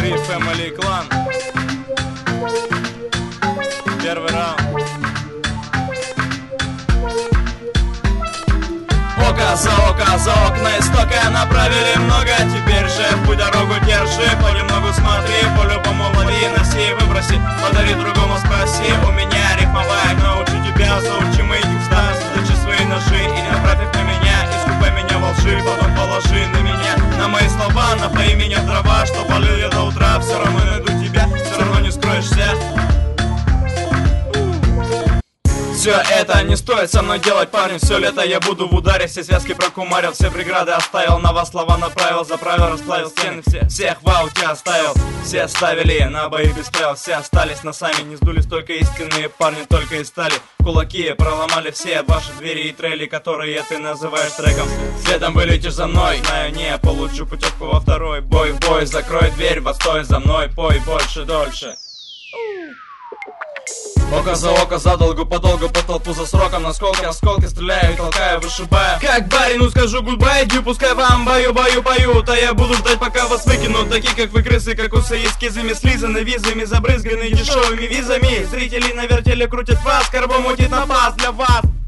Три Family Clan. Первый раунд. Око за окна истока направили много. Теперь же путь дорогу держи, понемногу смотри, по-любому лови, носи, выброси, подари другому, спроси. У меня рифмовая, научу тебя, заучи мои текста, задачи свои ножи и направь их на меня, искупай меня во лжи, потом положи на меня, на мои слова, напои меня в дрова, что болел я до утра, все равно найду тебя, все равно не скроешься. Все это не стоит со мной делать, парни, все лето я буду в ударе. Все связки прокумарил, все преграды оставил, на вас слова направил, заправил, расплавил стены все. Всех в ауте оставил, все ставили на бои без правил, все остались носами, не сдулись только истинные парни, только из стали. Кулаки проломали все ваши двери и трели, которые ты называешь треком. Следом вылетишь за мной, знаю, не получу путевку во второй бой. В бой, закрой дверь, востой за мной, пой больше, дольше. Око за долгу, подолгу, по толпу за сроком. Насколько осколки стреляю и толкаю, вышибаю. Как барину скажу гудбай, дю, пускай вам бою поют. А я буду ждать, пока вас выкинут. Такие как вы крысы, как усы, эскизами, слизаны визами, забрызганы дешевыми визами. Зрители на вертеле крутят вас, карбом мутит напасть для вас.